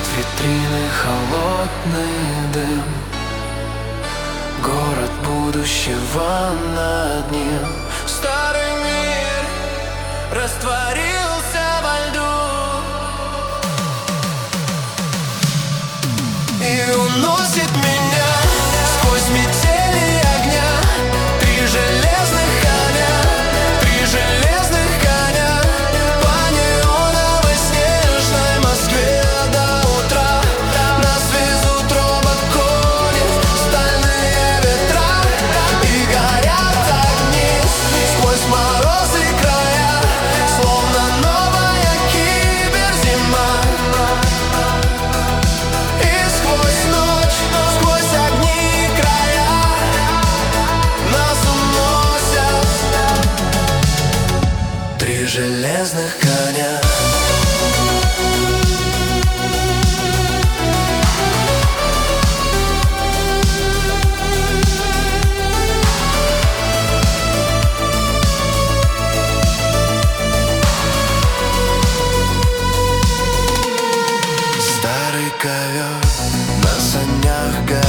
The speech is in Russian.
витрины холодный дым, город будущего над ним. Старый мир растворился во льду и уносит меня сквозь метели огня. Три железных коня, три железных коня по неоновой снежной Москве до утра. Нас везут робокони, стальные ветра, и горят огни сквозь мороз и края, словно новая киберзима. И сквозь ночь, сквозь огни и края нас уносят три железных коня. Старый ковер на санях